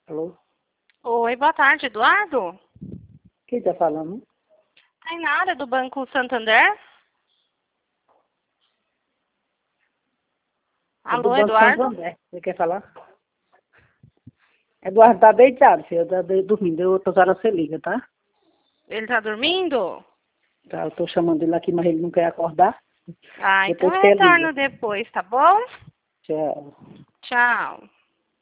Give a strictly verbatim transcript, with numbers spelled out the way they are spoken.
Alô? Oi, boa tarde, Eduardo. Quem tá falando? Tem nada do Banco Santander? É do Alô, Banco Eduardo? Santander. Você quer falar? Eduardo tá deitado, filho. Tá de- dormindo. Eu outra hora você liga, tá? Ele tá dormindo? Tá, eu tô chamando ele aqui, mas ele não quer acordar. Ah, então Depois eu você liga. retorno depois, tá bom? Tchau. Tchau.